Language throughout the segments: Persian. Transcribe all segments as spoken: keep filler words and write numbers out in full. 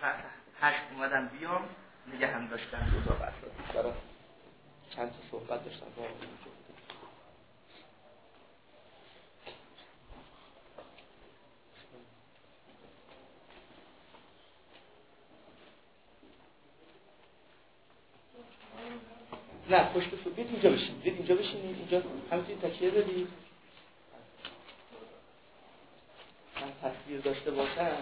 ساعت هشت اومدم بیام نگه هم داشتن دو تا بساطی برای چند تا صحبت داشتم با آقای نه پشت تو بیت اینجا بشین بیت اینجا بشینید اینجا همینطوری تکیه بدید من تصویر داشته باشم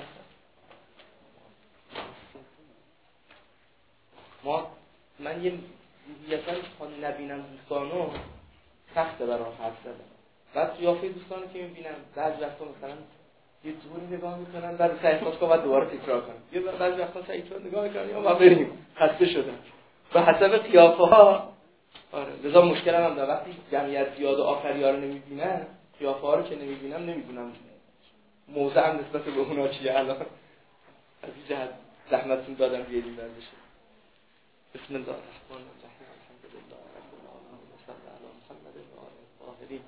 ما من یه روحیتا تا نبینم دوستانو سخته برام حرف زدن بعد قیافه دوستانو که میبینم بعضی وقتا مثلا یه جوری نگاه میکنن بعد سعی احساس کنم بعد دوباره تکرار کنم یه بعضی وقتا سعی چون نگاه میکنم یا ما بریم خسته شدم به حسب قیافه ها. آره لذا مشکلم هم داره وقتی جمعیت زیاد و آخری ها رو نمیبینم قیافه ها رو که نمیبینم نمیدونم موضعم نسبت به اونا چیه. الان از این جهت زحمتتون دادم بیایید بردشه. بسم الله الرحمن الرحیم الحمد لله رب العالمین و صلی علی محمد و آله الطاهرین.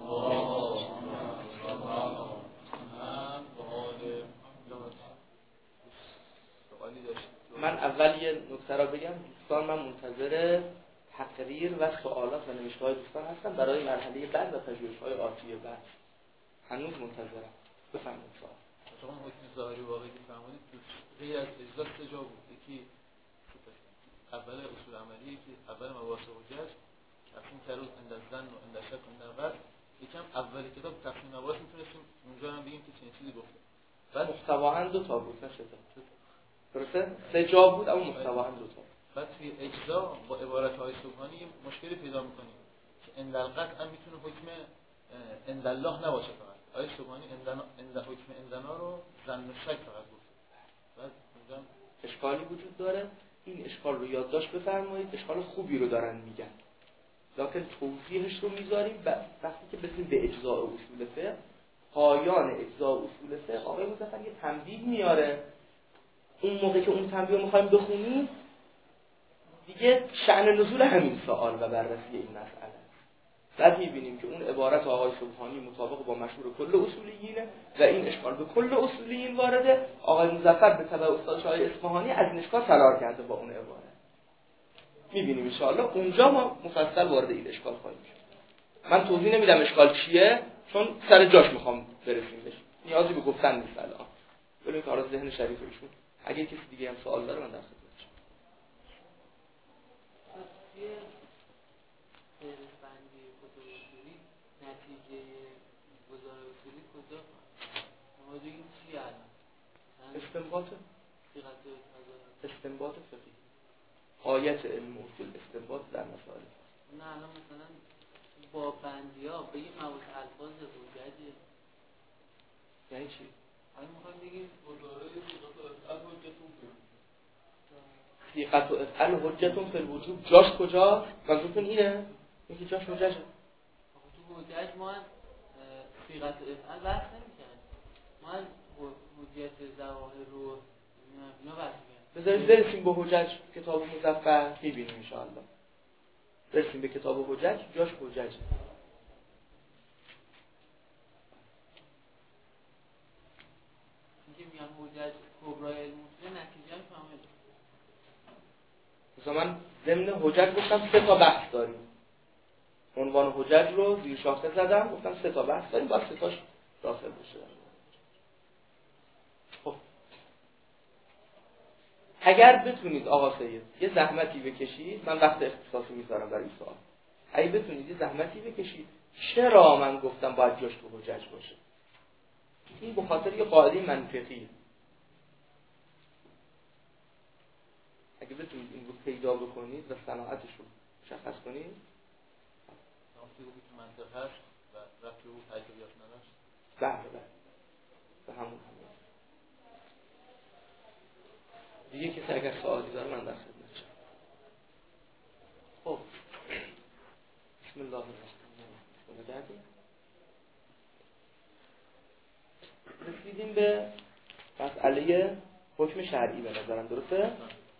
من اول یه نکته را بگم دوستان، من منتظر تقریر و سوالات و نوشته‌های دوستان هستم برای مرحله بعد و پژوهش‌های آتی بعد. هنوز منتظرم. بفرمایید سوال. شما حکم ظاهری واقعی که فرمودید غیر از اجزا سه جا بود. یکی اول اصول عملی که اول مباحث حجت تقسیم کرد عند الظن و عند الشک و عند القطع. یکم اول کتاب تقسیم مباحث میتونستیم اونجا هم بگیم که چنین چیزی گفته. بعد محتوااً دو تا بود نشد. درسته؟ سه جا بود اما محتوااً دو تا. بعد توی اجزا با عبارت‌های سبحانی مشکلی پیدا می‌کنیم که عند القطع هم میتونه حکم عند الله نباشه فقط. آیه سبحانی عند حکم عندنا رو ظن و شک فقط گفت. بعد اونجا اشکالی وجود داره. این اشکال رو یادداشت بفرمایید. اشکال خوبی رو دارن میگن. لکن توضیحش رو میذاریم وقتی که برسیم به اجزاء اصول فقه. پایان اجزاء اصول فقه آقای مظفر یه تنبیه میاره. اون موقع که اون تنبیه رو می‌خوایم بخونیم دیگه شأن نزول همین سوال و بررسی این مسئله. بعد می‌بینیم که اون عبارت آقای سبحانی مطابق با مشهور کل اصولیینه و این اشکال به کل اصولیین وارده. آقای مظفر به تبع استاد شاه اصفهانی از این اشکال فرار کرده با اون عبارت. می‌بینیم ان شاءالله اونجا ما مفصل وارد این اشکال خواهیم شد. من توضیح نمیدم اشکال چیه چون سر جاش می‌خوام برسیم بهش. نیازی به گفتن نیست الان. ولی کار از ذهن شریف ایشون. اگه کسی دیگه هم سوال داره من در خدمتم. نتیجه گزار اصولی کجا ما بگیم چی الان استنباط صیغت استنباط فقهی آیت علم اصول استنباط در مسائل. نه الان مثلا با بندیا بگیم مباحث الفاظ حجت یعنی چی؟ الان میخوایم بگیم گزاره صیغت و افعال حجتون فی الوجوب جاش کجا؟ منظورتون اینه؟ اینکه جاش حجته. تو حجت ما صیغت و افعال بحث نمی‌کنیم. ما حجت ظواهر رو اینا بحث می‌کنیم. بذارید برسیم به حجت کتاب مظفر می‌بینیم ان شاء الله. برسیم به کتاب حجت جاش حجته. اینکه میگم حجت کبرای علم اصول نتیجه هم کامل. مثلا من ضمن حجت گفتم سه تا بحث داریم. عنوان حجت رو زیر شاخص زدم گفتم سه تا بحث داریم باید سه تاش داخل بشه. خب اگر بتونید آقا سید یه زحمتی بکشید، من وقت اختصاصی میذارم برای این سوال. اگه بتونید یه زحمتی بکشید چرا من گفتم باید جاش تو حجت باشه؟ این به خاطر یه قاعده منطقیه. اگه بتونید این رو پیدا بکنید و صناعتش رو مشخص کنید نامتی که منطق هست و رفت رو تجربیات نداشت. بله بله به همون همون دیگه کسی اگر سوالی داره من در خدمت شم. خب بسم الله الرحمن الرحیم. رسیدیم به مسئله حکم شرعی به نظرم درسته؟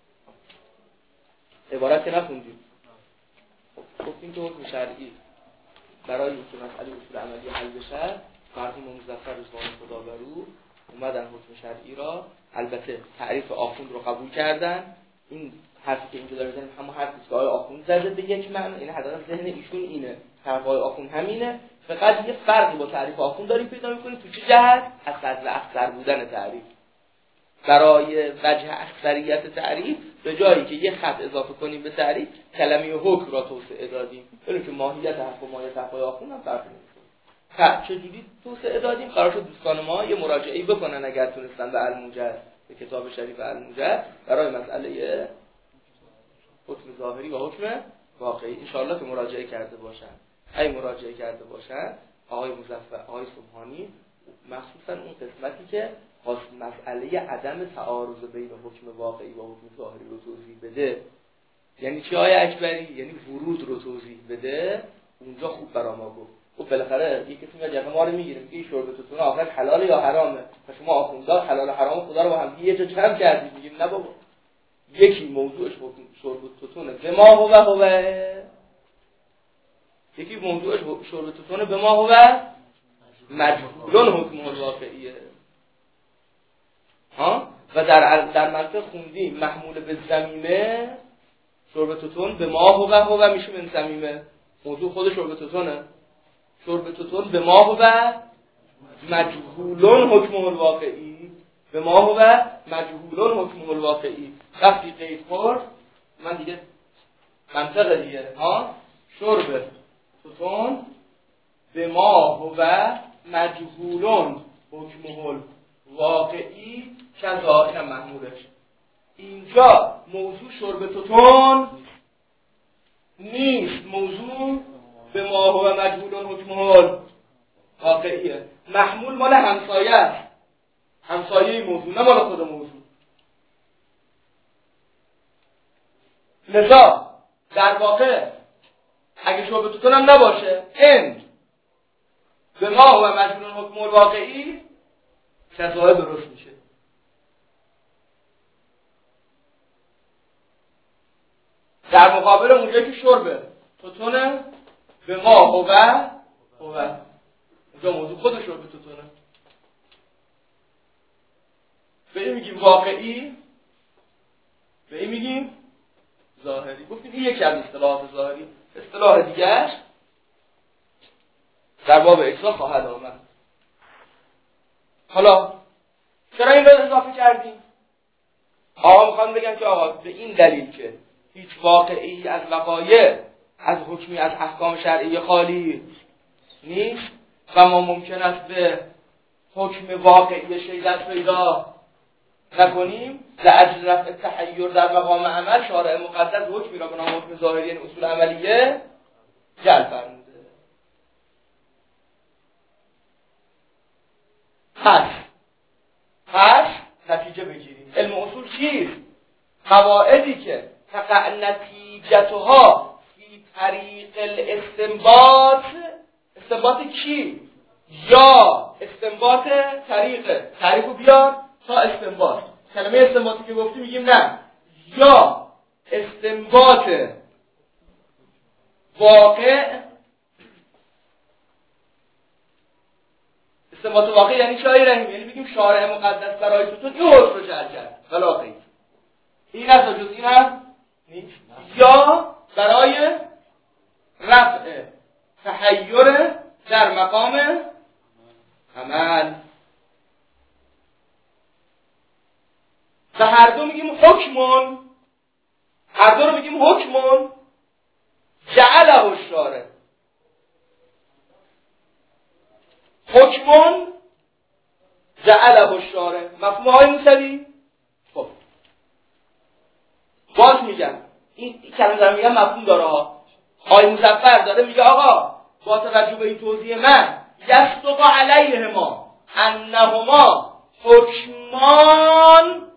عبارت که نخوندیم. گفتیم که حکم شرعی برای اینکه مسئله اصول عملی حل بشه مرحوم مظفر رضوان خدا بر او اومدن حکم شرعی را، البته تعریف آخوند رو قبول کردن. این حرفی که اینجا داره میزنیم همون حرفی که آقای آخوند زده به یک معنی، این حداقل ذهن ایشون اینه، طرف آقای آخوند همینه. فقط یه فرقی با تعریف آخوند داریم پیدا می‌کنیم. تو چه جهت؟ از فضل اکثر بودن تعریف. برای وجه اکثریت تعریف به جایی که یه خط اضافه کنیم به تعریف، کلمه حکم را توسعه دادیم. ببینید که ماهیت حرف و ماهیت آقای آخوند هم فرق نمی‌کنه. چجوری توسعه دادیم؟ قرار شد دوستان ما یه مراجعه‌ای بکنن اگر تونستن به الموجد، به کتاب شریف الموجد، برای مسئله حکم ظاهری و حکم واقعی ان شاءالله که مراجعه کرده باشن. اگه مراجعه کرده باشن آقای مظفر، آقای سبحانی، مخصوصا اون قسمتی که خاص مسئله عدم تعارض بین حکم واقعی و حکم ظاهری رو توضیح بده، یعنی چی آقای اکبری؟ یعنی ورود رو توضیح بده، اونجا خوب برا ما گفت. خب بالاخره یک کسی میاد یقه ما رو میگیره میگه این شرب توتون آخر حلاله یا حرامه، پس شما آخوندار حلال و حرام خدا رو با هم یه جا جمع کردید. میگیم نه بابا، یکی موضوعش حکم شرب توتونه به ما هو هو، یکی موضوعش شرب توتونه به ما هو مجهولون حکم الواقعیه. ها و در در منطق خوندیم محمول به ضمیمه، شرب توتون به ما هو هو میشه من ضمیمه، موضوع خود شرب توتونه. شرب توتون به ما هو مجهولون حکم الواقعی، به ما هو مجهولون حکم الواقعی. وقتی قید خورد من دیگه منطقه دیگه، ها شرب توتون به ما هو مجهولون حکم الواقعی کذا، اینم محمولش. اینجا موضوع شرب توتون نیست، موضوع به ما هو مجهولون حکم الواقعیه. محمول مال همسایه است، همسایه موضوع، نه مال خود موضوع. لذا در واقع اگه شرب توتون هم نباشه، این به ما هو مجهولون حکم الواقعی کذا درست میشه. در مقابل اونجایی که شرب توتونه به ما هو هو، اونجا موضوع خود شرب توتونه. به این میگیم واقعی، به این میگیم ظاهری. گفتیم این یکی از اصطلاحات ظاهری. اصطلاح دیگرش در باب اجزا خواهد آمد. حالا چرا این رو اضافه کردیم؟ آقا میخوام بگم که آقا به این دلیل که هیچ واقعی از وقایع از حکمی از احکام شرعی خالی نیست و ما ممکن است به حکم واقعی شی دست پیدا نکنیم، لأجل رفع تحیر در مقام عمل شارع مقدس حکمی را به نام حکم ظاهری، یعنی اصول عملیه، جلب فرموده. پس پس نتیجه بگیریم. علم اصول چیست؟ قواعدی که تقع نتیجتها فی طریق الاستنباط. استنباط کی؟ یا استنباط طریقه. تعریفو بیار تا استنباط. کلمه استنباطی که گفتی میگیم نه، یا استنباط واقع. استنباط واقع یعنی چه رحیم؟ یعنی بگیم شارع مقدس برای توتون این حکم رو جعل کرد ولا غیر. این از جز این هم نیست. یا برای رفع تحیر در مقام عمل. و هر دو میگیم حکمون، هر دو رو میگیم حکمون جعله الشارع. حکمون جعله الشارع. مفهوم های موسوی؟ خب باز میگم این کلمه دارم میگم مفهوم داره ها. آقای مظفر داره میگه آقا با توجه به این توضیح من یصدق علیهما انهما حکمان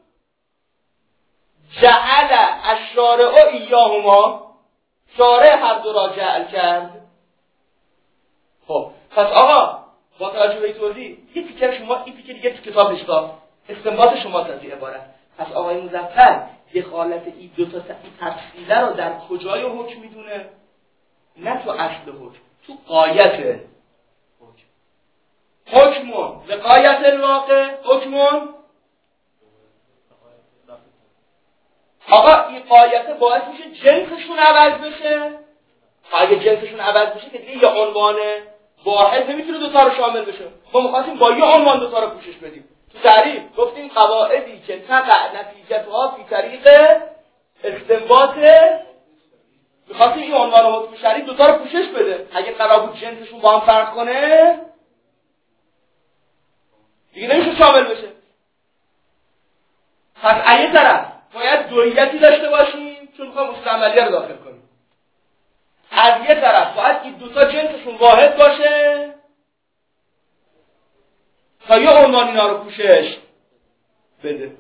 جعل الشارع ایاهما. شارع هر دو را جعل کرد. خب پس آقا با توجه به این توضیح یه تیکر شما این تیکر دیگه تو کتاب نشتا، استنباط شما از این عبارت. پس آقای مظفر دخالت این دو تا تفصیله رو در کجای حکم میدونه؟ نه تو اصل حکم، تو غایت حکم. حکمون وقایت الواقع، حکمون آقا این قایته باعث میشه جنسشون عوض بشه. اگه جنسشون عوض بشه که دیگه یه عنوان واحد نمیتونه دوتا رو شامل بشه. ما می‌خواستیم با یه عنوان دوتا رو پوشش بدیم. تو تعریف گفتیم قواعدی که تقع نتیجتها فی طریق استنباط، می‌خواستیم این عنوان حکم شرعی دوتا رو پوشش بده. اگه قرار بود جنسشون با هم فرق کنه دیگه نمیشه شامل بشه. پس از یه طرف باید دویتی داشته باشیم چون می‌خوایم اصول عملیه رو داخل کنیم. از یه طرف باید این دوتا جنسشون واحد باشه تا یه عنوان اینا رو پوشش بده.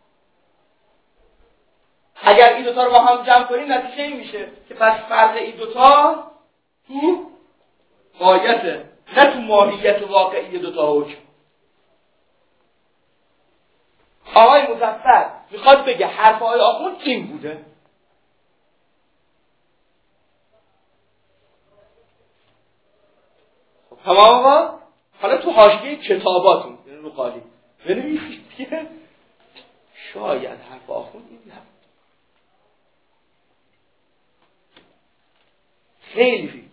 اگر این دوتا رو با هم جمع کنیم نتیجه این میشه که پس فرق این دوتا تو غایته، نه تو ماهیت واقعی دوتا حکم. آقای مظفر میخواد بگه حرف آقای آخوند این بوده. تمام آقا؟ حالا تو حاشیه کتاباتون رو قالی بنویسید که شاید حرف آخوند این نبود. خیلی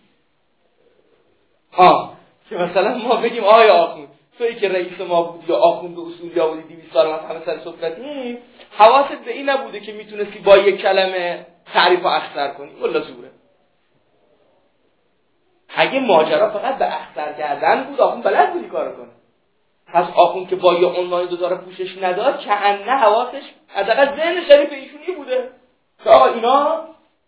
ها که مثلا ما بگیم آقای آخوند تویی که رئیس ما بود یا آخوند اصولی ها بودی دویست سال ما همه سر سفرتیم، حواست به این نبوده که میتونستی با یک کلمه تعریف و اختصار کنی. والله زوره. اگه ماجرا فقط به اختصار کردن بود آخوند بلد بودی کارو کنه. پس آخوند که با یه عنوان دو تا رو پوشش نداد که انه حواسش حداقل ذهن شریف ایشونی بوده که آقا اینا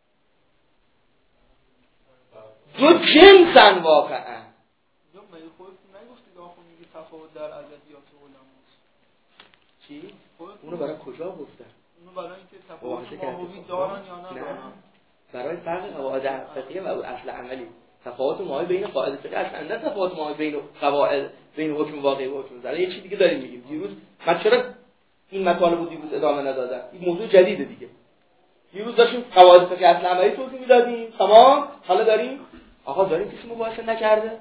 دو جنسن واقعا. یا مگه خودت نگفتی که آخوند میگه تفاوت در ادبیات علماست؟ چی؟ اونو برای کجا گفتن؟ اونو برای اینکه تفاوت ماهوی دارن یا ندارن؟ برای فرق قواعد فقهی و اصل عملی. تفاوت ماهی بین قواعد فقهی اصلا نه تفاوت ماهی بین قواعد بین حکم واقعی و حکم ظاهر. یه چیز دیگه داریم میگیم. دیروز من چرا این مطالب رو دیروز ادامه ندادم؟ این موضوع جدیده دیگه. دیروز داشتیم قواعد فقهی اصل عملی توضیح میدادیم. تمام. حالا داریم آقا داریم کسی مباحثه نکرده؟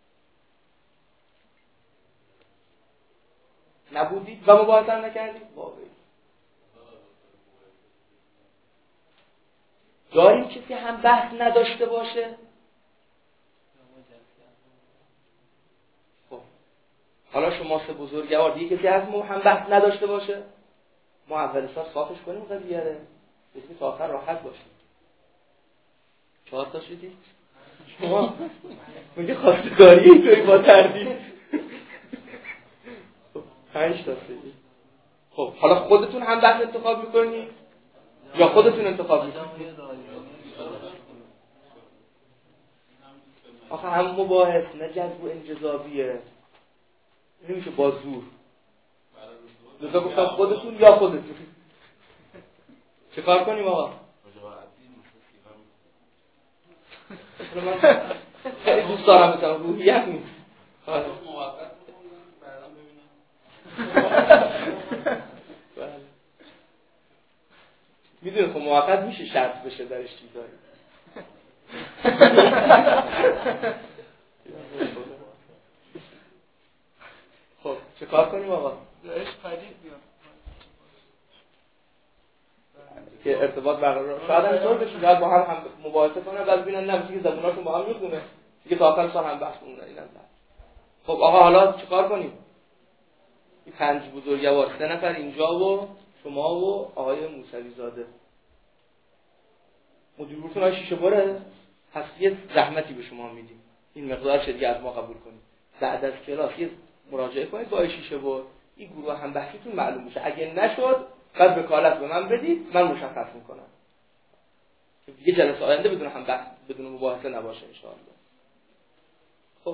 نبودید و مباحثه نکردید؟ واقعی داریم کسی هم بحث نداشته باشه؟ خب حالا شما سه بزرگوار دیگه کسی از ما هم بحث نداشته باشه؟ ما اول سال صافش کنیم قضیه رو بسید تا آخر راحت باشیم. چهار تا شدید؟ شما میگه خواستگاری توی با تردید پنج تا شدید. خب حالا خودتون هم بحث انتخاب میکنید یا خودتون انتخاب میکنید؟ آخه هم مباحث نه جذب و انجذابیه، نمیشه با زور. لذا گفتم خودتون یا خودتون. چه کار کنیم آقا؟ من خیلی دوست دارم مثلا روحیت نیست. میدونی خب موقت میشه شرط بشه درش چیزایی. خب چه کار کنیم آقا؟ درش پدید بیان که ارتباط برقرار شاید هم اینطور بشه شاید با هم هم مباحثه کنن بعد ببینن نه میشه که زبوناشون با هم میخونه دیگه تا آخر سال هم بحث کنن اینا. خب آقا حالا چیکار کنیم؟ این پنج بزرگوار سه نفر اینجا و شما و آقای موسوی زاده مدیرتون های شیشه بره، پس یه زحمتی به شما میدیم این مقدار شدیه از ما قبول کنیم. بعد از کلاس یه مراجعه کنید با شیشه بر این گروه هم بحثیتون معلوم بشه. اگه نشد بعد وکالت به من بدید من مشخص میکنم که یه جلسه آینده بدون هم بحث بدون مباحثه نباشه ان شاء الله. خب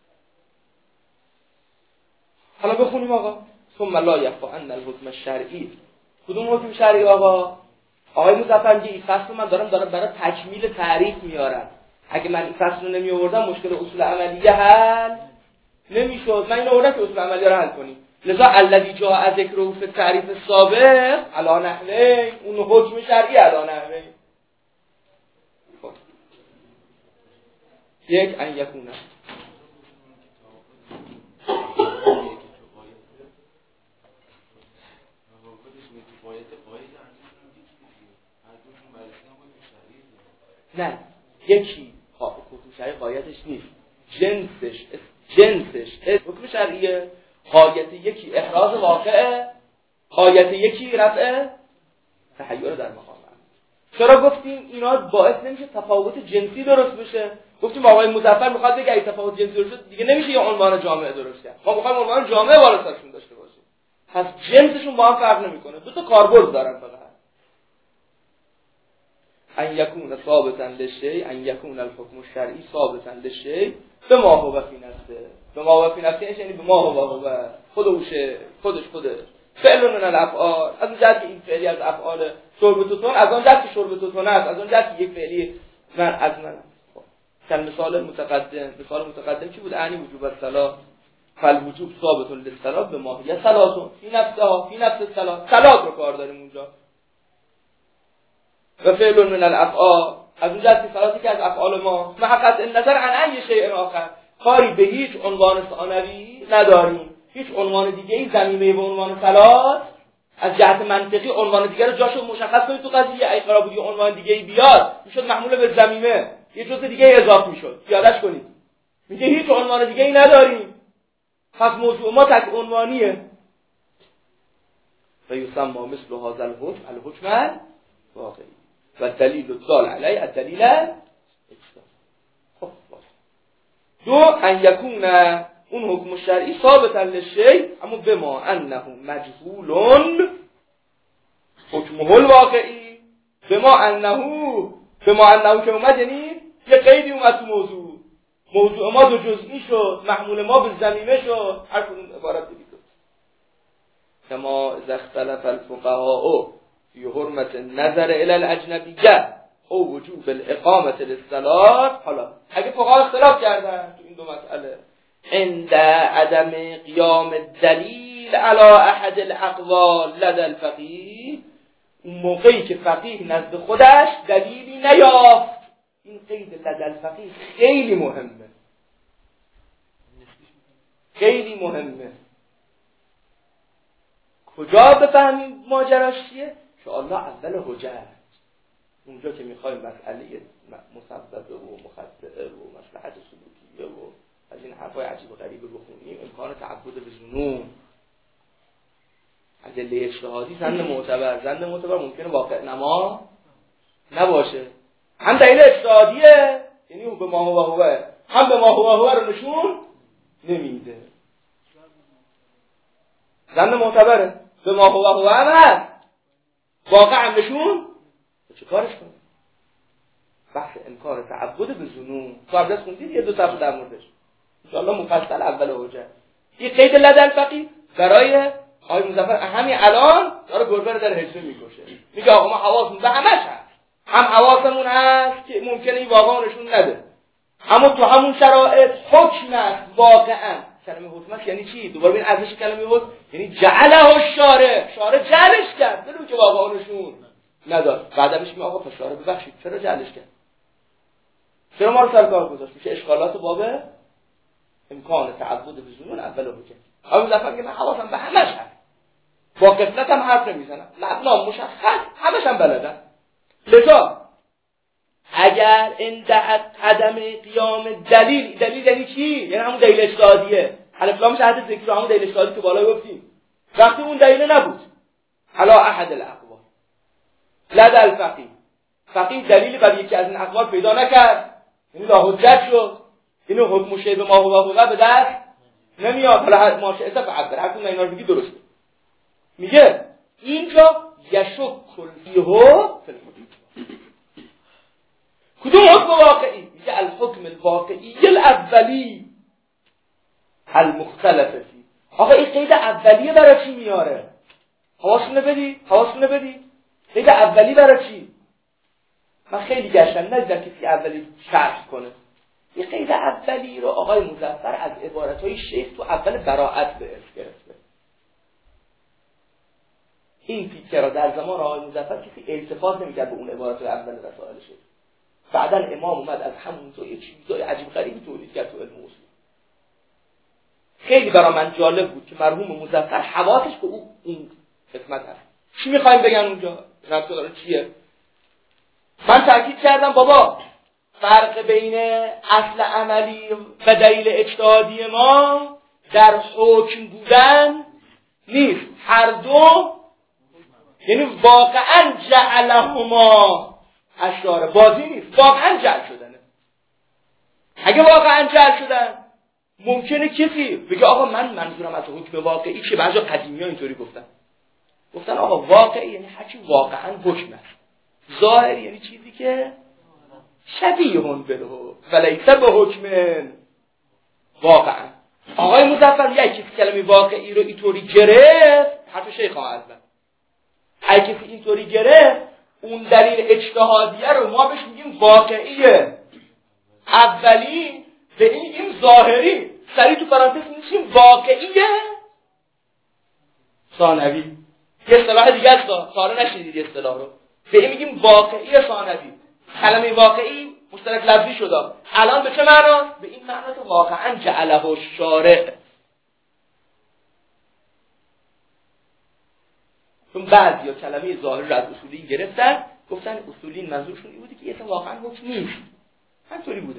حالا بخونیم آقا. ثم لا یخفی ان الحکم الشرعی. کدوم حکم شرعی آقا؟ آقای مظفر میگه این فصل من دارم دارم برای تکمیل تعریف میارم. اگه من این فصل رو نمی آوردم مشکل اصول عملیه حل نمیشد. من اینو آوردم که اصول عملیه رو حل کنیم. لذا الذی جاء ذکره فی التعریف السابق علی نحوین، اون حکم شرعی علی نحوین. خب یک ان یکونه نه، یکی حکم شرعی غایتش نیست، جنسش جنسش حکم شرعیه، غایت یکی احراز واقعه، غایت یکی رفع تحیر در مقام. چرا گفتیم اینا باعث نمیشه تفاوت جنسی درست بشه؟ گفتیم آقای مظفر میخواد بگه اگه تفاوت جنسی درست شد دیگه نمیشه یه عنوان جامعه درست کرد، ما میخوایم عنوان جامعه بالا سرشون داشته باشیم، پس جنسشون با هم فرق نمیکنه، دو تا کاربرد دارن فقط. ان یکون ثابتا للشیء، ان یکون الحکم الشرعی ثابتا للشیء بما هو فی نفسه، بما هو فی نفسه یعنی بما هو هو خودشه، خودش خوده، فعل من الافعال، از اون جهت که این فعلی از افعال شرب توتون، از اون جهت که شرب توتون است، از اون جهت که یک فعلی من از من. کل مثال متقدم، مثال متقدم چی بود؟ اعنی وجوب الصلاة، فالوجوب ثابت للصلاة به ماهیه صلاتون فی نفسها، فی نفس الصلاة، صلات رو کار داریم اونجا. و فعل من الافعال، از اون جهت که صلاتی که از افعال ما محقق النظر عن ای شیء آخر، کاری به هیچ عنوان ثانوی نداریم، هیچ عنوان دیگه ای ضمیمه به عنوان صلات از جهت منطقی عنوان دیگه رو جاشو مشخص کنید تو قضیه، ای قرار بود یه عنوان دیگه ای بیاد میشد محمول به ضمیمه، یه جزء دیگه ای اضافه میشد، یادش کنید میگه هیچ عنوان دیگه ای نداریم، پس موضوع ما تک عنوانیه. و یسمى مثل هذا الحکم الحکم واقعی و دلیل الدال علیه الدلیل اجتماعی. خب دو ان یکون اون حکم شرعی ثابتا للشیء اما بما انه مجهول حکمه الواقعی، بما انه بما انه که اومد یعنی یه قیدی اومد تو موضوع، موضوع ما دو جزئی شد، محمول ما به ضمیمه شد، هر کدوم عبارت دیگه کما اذا اختلف الفقهاء فی حرمت النظر الى الاجنبیه او وجوب الاقامه للصلاه. حالا اگه فقها اختلاف کردن تو این دو مسئله عند عدم قیام الدلیل على احد الاقوال لدى الفقيه، اون موقعی که فقیه نزد خودش دلیلی نیافت، این قید لدى الفقيه خیلی مهمه، خیلی مهمه. کجا بفهمیم ماجراش چیه؟ انشاءالله اول حجت، اونجا که میخوایم مسئله مسببه و مخطئه و مصلحت سلوکیه و از این حرفای عجیب و غریبه بخونیم، امکان تعبد به ظنون، ادله اجتهادی زند معتبر، زند معتبر ممکنه واقع نما نباشه، هم دلیل اجتهادیه یعنی به ما هو هو، هم به ما هو هو رو نشون نمیده، زند معتبره، به ما هو هو هم هست، واقع هم نشون چه کارش کنه؟ بحث امکان تعبد به ظنون قبل از خوندید یه دو صفحه در موردش انشاءالله مفصل اول حجت. یه قید لدى الفقيه برای آقای مظفر همین الان داره گربه رو در هجره میکشه، میگه آقا ما حواسمون به همش هست، هم حواسمون هست که ممکنه این واقعا نشون نده، اما تو همون شرایط حکم است واقعا. کلمه حکم است یعنی چی؟ دوباره ببین ارزش کلمه حکم یعنی جعله الشارع، شارع جعلش کرد بدون که واقعا نشون نداد، بعدا میگه آقا پس شارع ببخشید چرا جعلش کرد، چرا ما رو سر کار گذاشت؟ میشه اشکالات باب امکان تعبد به ظنون اول حجت. آقا مظفر میگه من حواسم به همش هست، با قفلت هم حرف نمیزنم، مبنا مشخص همش هم بلدم، لذا اگر عند عدم قیام دلیل، دلیل یعنی چی؟ یعنی همون دلیل اجتهادیه، الف لام شهادت ذکر همون دلیل اجتهادی که بالا گفتیم، وقتی اون دلیل نبود علی احد الاقوال لدى الفقيه، فقيه دلیلی برای یکی از این اقوال پیدا نکرد یعنی لا حجت شد، اینو حکم شیء ما هو هو به دست نمیاد، حالا ما شئت فعبر هر کدوم اینا رو بگی درسته. میگه اینجا یشک کلیه کدوم حکم واقعی؟ میگه الحکم الواقعی الاولی المختلف فی. آقا این قید اولیه برای چی میاره؟ حواسونه بدی حواسونه بدی قید اولی برای چی؟ من خیلی گشتم ندیدم کسی اولی شرح کنه. این قید اولی رو آقای مظفر از عبارتهای شیخ تو اول براءت به ارث گرفته. این فکر را در زمان آقای مظفر کسی التفات نمی‌کرد به اون عبارت اول رسائل شیخ. بعدن امام اومد از همونجا یه چیزای عجیب غریبی تولید کرد تو علم اصول. خیلی برای من جالب بود که مرحوم مظفر حواسش به اون این قسمت هست. چی می‌خوایم بگن اونجا؟ ربط داره چیه؟ من تاکید کردم بابا فرق بین اصل عملی و دلیل اجتهادی ما در حکم بودن نیست. هر دو یعنی واقعا جعلهما اشاره، بازی نیست، واقعا جعل شدنه. اگه واقعا جعل شدن ممکنه کسی بگه آقا من منظورم از حکم واقعی چه؟ بعضی قدیمی ها اینطوری گفتن گفتن آقا واقعی یعنی هرچی واقعا حکم است، ظاهر یعنی چیزی که شبیه هن بله ولیسه به حکم واقعا. آقای مظفر یک کسی کلمه واقعی رو اینطوری گرفت، حتی شیخ ها اصلا هر کسی اینطوری گرفت اون دلیل اجتهادیه رو ما بهش میگیم واقعیه اولی، به این میگیم ظاهری، سریع تو پرانتز میگیم واقعیه ثانوی. یه اصطلاح دیگه است، ساره نشیدید اصطلاح رو، به این میگیم واقعی ثانوی. کلمه واقعی مشترک لفظی شده، الان به چه معناست؟ به این معنا که واقعا جعله الشارع. چون بعضیا کلمه ظاهر رو از اصولی گرفتن، گفتن اصولی منظورشون این بوده که اصلا واقعا حکم نیست، همینطوری بوده،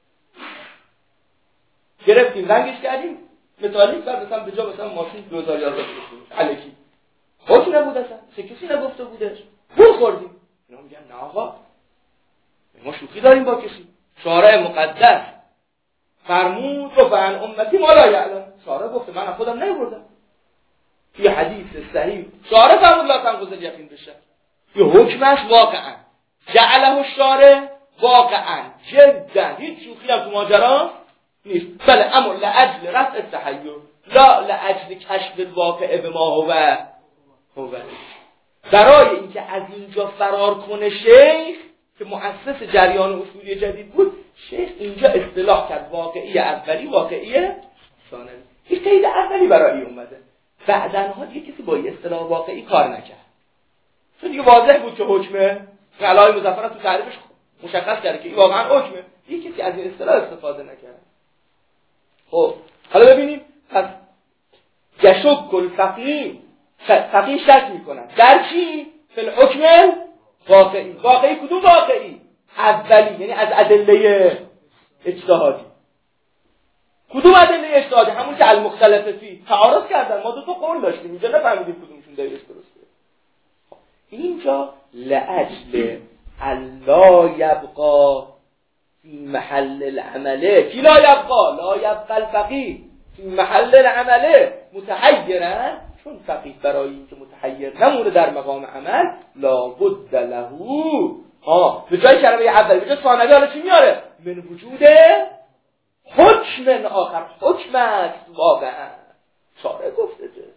گرفتیم رنگش کردیم متالیک، بعد مثلا به جا مثلا ماشین دو هزار یازده الکی حکم نبود، اصلا چه کسی نگفته بودش، گول خوردیم. اینا میگن نه آقا ما شوخی داریم با کسی، شارع مقدس فرمود و فعن امتی ما لا یعلم، شارع گفته من خودم نمی‌بردم، یه حدیث صحیح شارع فرمود لا تنقض الیقین بشه، یه حکم است واقعا جعله الشارع واقعا جدا، هیچ شوخی هم تو ماجرا نیست. بله اما لاجل رفع التحیر لا لاجل کشف الواقع به ما هو هو، برای اینکه از اینجا فرار کنه شیخ که مؤسس جریان اصولی جدید بود، شیخ اینجا اصطلاح کرد واقعی اولی واقعی ثانوی. هیچ قید اولی برای اومده، بعدنها دیگه کسی با این اصطلاح واقعی کار نکرد، چون دیگه واضح بود که حکمه. علای مظفر تو تعریفش مشخص کرده که این واقعا حکمه، دیگه کسی از این اصطلاح استفاده نکرد. خب حالا ببینیم، پس یشک الفقیه، فقیه شک میکنن در چی؟ فی الحکم واقعی. واقعی کدوم واقعی؟ اولی، یعنی از ادله اجتهادی. کدوم ادله اجتهادی؟ همون که المختلف فی تعارض کردن، ما دو تا قول داشتیم اینجا نفهمیدیم کدومشون دلیلش درسته. اینجا لاجل الا یبقا فی محل العمله، کی لا یبقا؟ لا یبقا الفقیه فی محل العمله متحیرن، چون فقیه برای اینکه متحیر نمونه در مقام عمل لابد له ها به جای کلمه اولی به جای ثانوی حالا چی میاره؟ من وجود حکم آخر، حکم است واقعا شارع گفته ده.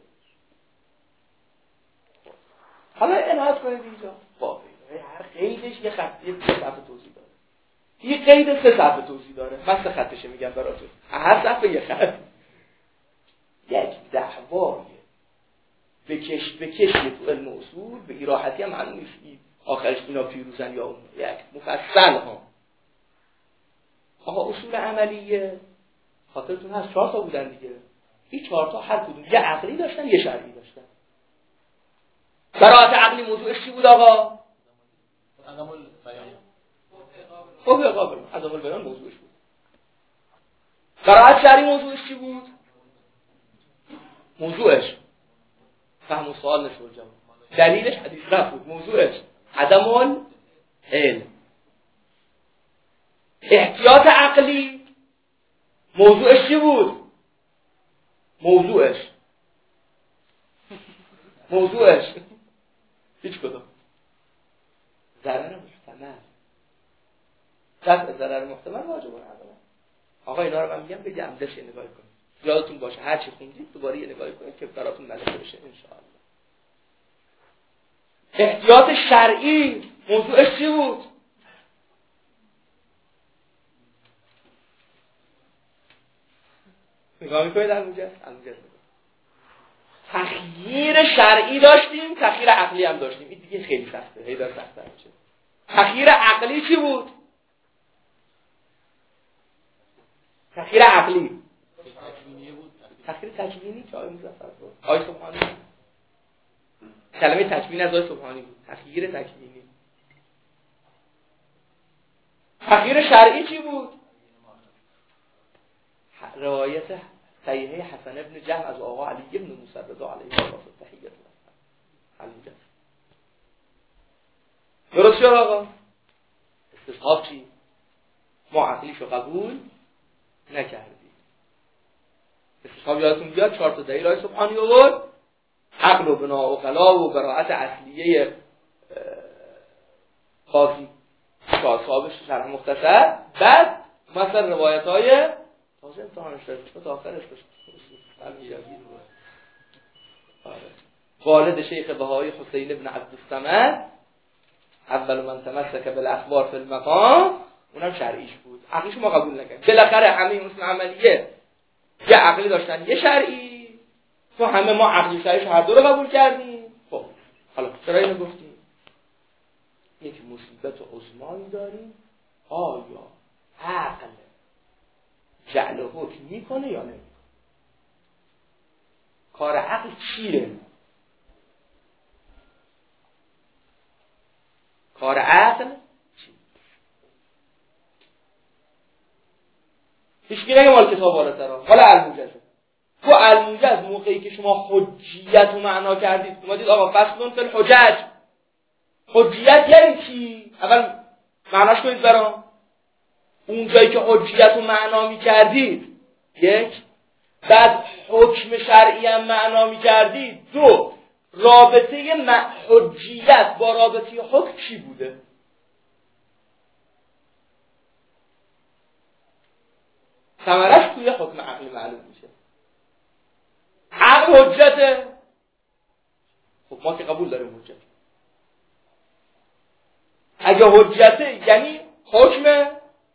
حالا انحاز کنید اینجا واقعی هر قیدش یه خط یه صفحه توضیح داره، یه قید سه صفحه توضیح داره، من سه خطشه میگم براتون، هر صفحه یه خط. یک دعوای به کش به کش تو علم اصول به این راحتی هم معلوم نیست آخرش اینا پیروزن یا اون، یک مفصل ها. آقا اصول عملیه خاطرتون هست چهار تا بودن دیگه، این چهار تا هر کدوم یه عقلی داشتن یه شرعی داشتن. براءت عقلی موضوعش چی بود آقا؟ عدم البیان. خب قابل عدم البیان موضوعش بود. براءت شرعی موضوعش چی بود؟ موضوعش فهم و سوال نشد جواب، دلیلش حدیث رفت بود، موضوعش عدم العلم. احتیاط عقلی موضوعش چی بود؟ موضوعش موضوعش هیچ کدوم ضرر محتمل، دفع ضرر محتمل واجب العمل. آقا اینا رو من میگم بگم دش نگاه کنید، یادتون باشه هر چی خوندید دوباره یه نگاهی کنید که براتون ملکه بشه ان شاء الله. احتیاط شرعی موضوعش چی بود؟ نگاه میکنید در اونجا همونجا تخییر شرعی داشتیم، تخییر عقلی هم داشتیم، این دیگه خیلی سخته، هی داره سخته میشه. تخییر عقلی چی بود؟ تخییر عقلی تخییر تکوینی که آقای مظفر بود، آقای سبحانی کلمه تکوین از آقای سبحانی بود، تخییر تکوینی. تغییر شرعی چی بود؟ روایت صحیحه حسن ابن جهم از آقا علی ابن موسی رضا علیه التحیات حلیجه. درست شد آقا؟ استصحاب چی؟ ما عقلیشو قبول نکردیم. استصحاب یادتون بیاد چهار تا دلیل آیه سبحانی آورد، عقل و بنا و خلا و براءت اصلیه خاصی صاحبش شرح مختصر، بعد مثلا روایت های تازه امتحانش داشت تا آخرش داشت والد شیخ بهایی حسین ابن عبدالصمد اول من تمسک بالاخبار فی المقام، اونم شرعیش بود. عقلیش ما قبول نکردیم. بالاخره همه این اصول عملیه یه عقلی داشتن یه شرعی، تو همه ما عقلی شرعیش هر دو رو قبول کردیم. خب حالا چرا اینو گفتیم؟ یک مصیبت عظمایی داریم، آیا عقل جعل حکم میکنه یا نمیکنه؟ کار عقل چیه؟ کار عقل چیه؟ هیچ کی نگه مال کتاب بالاتر. حالا الموجزه، تو الموجز موقعی که شما حجیت رو معنا کردید اومدید آقا فصلون فی الحجج، حجیت یعنی چی؟ اول معناش کنید برام. اون جایی که حجیت رو معنا می کردید یک، بعد حکم شرعی هم معنا می کردید دو، رابطه حجیت با رابطه حکم چی بوده؟ ثمرش توی حکم عقلی معلوم میشه. عقل حجته، خب ما که قبول داریم حجت. اگه حجته یعنی حکمه،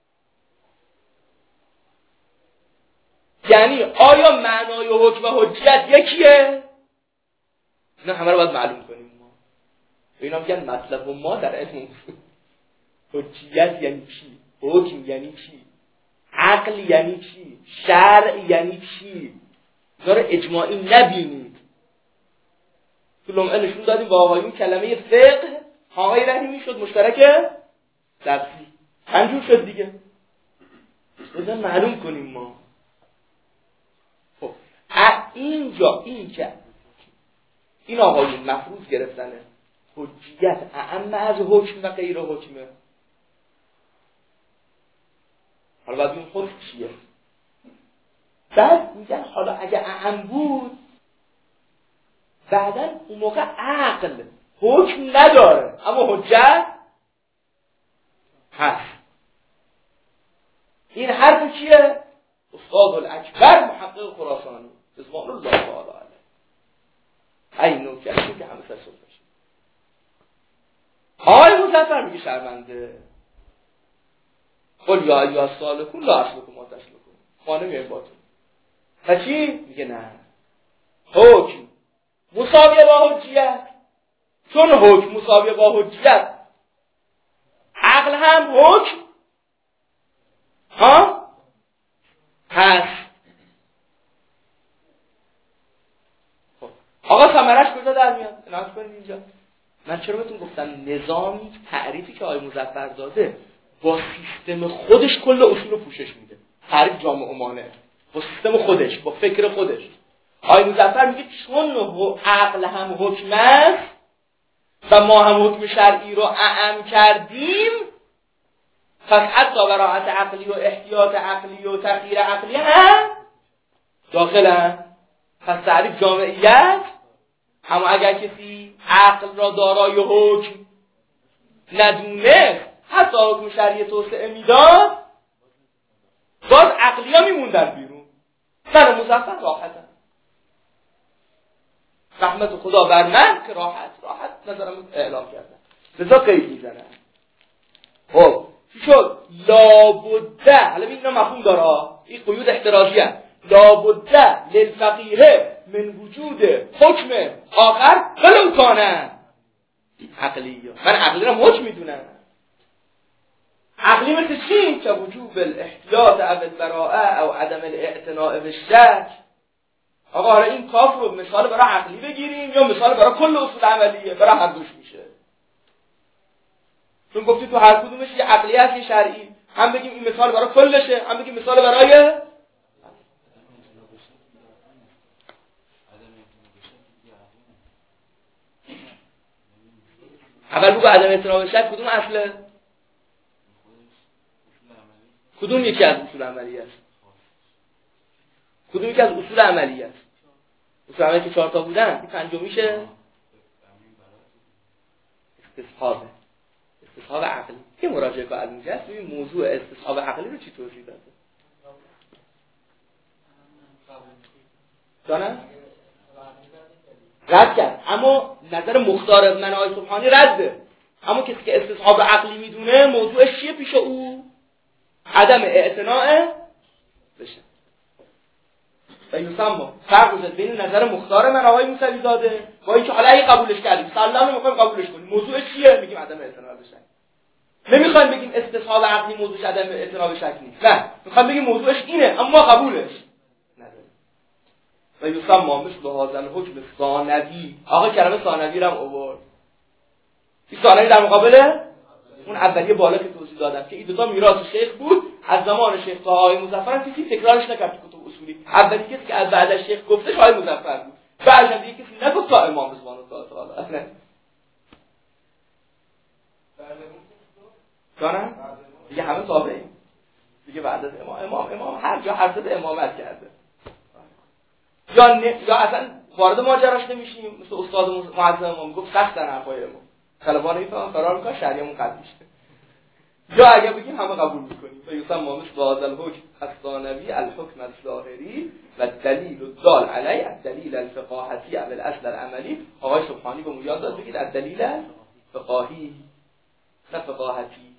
یعنی آیا معنای حکم و حجت یکیه؟ اینا همه رو باید معلوم کنیم ما. اینا میگن مطلب و ما در علم حجیت یعنی چی؟ حکم یعنی چی؟ عقل یعنی چی؟ شرع یعنی چی؟ اینا رو اجماعی نبینید. تو لمعه نشون دادیم با آقایون کلمه فقه آقای رحیمی شد مشترک لفظی، پنجور شد دیگه. بذار معلوم کنیم ما. خب اینجا این که این آقایون مفروض گرفتنه حجیت اعم از حکم و غیر حکمه. حالا باید این حکم چیه؟ بعد میگن حالا اگه اعم بود بعدن اون موقع عقل حکم نداره اما حجت هست. این حرف چیه؟ استاد الاکبر محقق خراسانی رضوان الله تعالی علیه. این نکته که همه فساد بشه. آقای مظفر میگه شرمنده قل یا ایها الصالحون لا اسلکم ما تسلکون، خانه میایم باتون. و چی؟ میگه نه، حکم مساویه با حجیت. چون حکم مساویه با حجیت، عقل هم حکم ها هست. خب آقا ثمرش کجا در میاد؟ عنایت کنید اینجا. من چرا بهتون گفتم نظامی تعریفی که آقای مظفر داده با سیستم خودش کل اصول رو پوشش میده. تعریف جامع و مانع با سیستم خودش، با فکر خودش. آقای مظفر میگه چون عقل هم حکم است و ما هم حکم شرعی رو اعم کردیم، پس حتی براءت عقلی و احتیاط عقلی و تغییر عقلی هم داخلن. پس تعریف جامعیت، اما اگر کسی عقل را دارای حکم ندونه حتی حکم شرعی توسعه میداد، باز عقلی ها میموندن بیرون. من مظفر راحتم، رحمت خدا بر من که راحت راحت نظرم اعلام کردن، لذا قید میزنن. خب چی شد؟ لابده، حالا اینا مفهوم داره، این قیود احترازی هست. لابده للفقیه من وجود حکم آخر ولو کانه عقلی. من عقلی را حکم میدونم. عقلی مثل چی؟ که وجوب الاحتیاط او البراءه او عدم الاعتناء بالشک. آقا حالا این کاف رو مثال برای عقلی بگیریم یا مثال برای کل اصول عملیه؟ برای هر دوش میشه. چون گفتی تو هر کدومش یه عقلی هست یه شرعی. هم بگیم این مثال برای کلشه، هم بگیم مثال برای اول بگو عدم اعتنا به شک کدوم اصله؟ کدوم یکی از اصول عملی است؟ کدوم یکی از اصول عملی است؟ اصول عملی که چهار تا بودن، این پنجمیشه استصحابه. استصحاب عقلی. که مراجعه که از اینجا است، ببین موضوع استصحاب عقلی رو چی توضیح داده؟ دانه؟ رد کرد. اما نظر مختار منهای سبحانی رده. اما کسی که استصحاب عقلی میدونه موضوعش چیه پیش او؟ عدم اعتناء بشه. و یوسما فرق وجود بین نظر مختار منهای موسوی زاده با اینکه حالا اگه قبولش کردیم سلام میخوایم قبولش کنیم موضوعش چیه؟ میگیم عدم اعتناء بشه. نمیخوایم بگیم استصحاب عقلی موضوعش عدم اعتناء به شک نیست. نه، میخوایم بگیم موضوعش اینه اما قبولش نداریم. و یوسما مثل هذا الحکم ثانوی. آقا کلمه ثانوی رو هم آورد. این ثانوی در مقابل اون اولیه بالا که توضیح دادم که این دو تا میراث شیخ بود از زمان شیخ تا آقای مظفر کسی تکرارش نکرد تو کتب اصولی. اولی کسی که از بعد از شیخ گفتش آقای مظفر بود. بعدش هم دیگه کسی نگفت تا امام رضوان الله تعالی. دارن؟ دیگه همه تابعین. دیگه بعد از امام امام امام هر جا هر صد امامت کرده. یا نه، یا اصلا وارد ماجراش نمیشیم. مثل استاد معظم ما میگفت سخت در حرفای امام. طلبان میفهمن فرار میکنن شریعمون قد میشه. یا اگه بگیم همه قبول میکنیم. و یسمى مثل هذا الحکم الثانوی الحکم الظاهری و دلیل الدال علی الدلیل الفقاهتی او الاصل العملی. آقای سبحانی به یاد داد بگید الدلیل فقاهی نه فقاهتی.